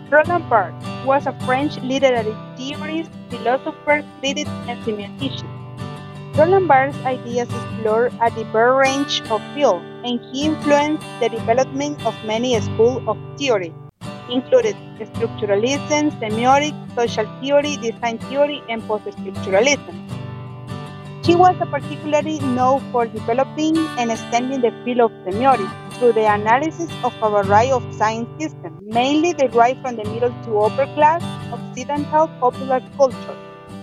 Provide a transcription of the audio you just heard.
Roland Barthes was a French literary theorist, philosopher, critic, and semiotician. Roland Barthes' ideas explore a diverse range of fields, and he influenced the development of many schools of theory, including structuralism, semiotics, social theory, design theory, and post-structuralism. She was particularly known for developing and extending the field of semiotics through the analysis of a variety of science systems, mainly derived from the middle to upper class Occidental popular culture.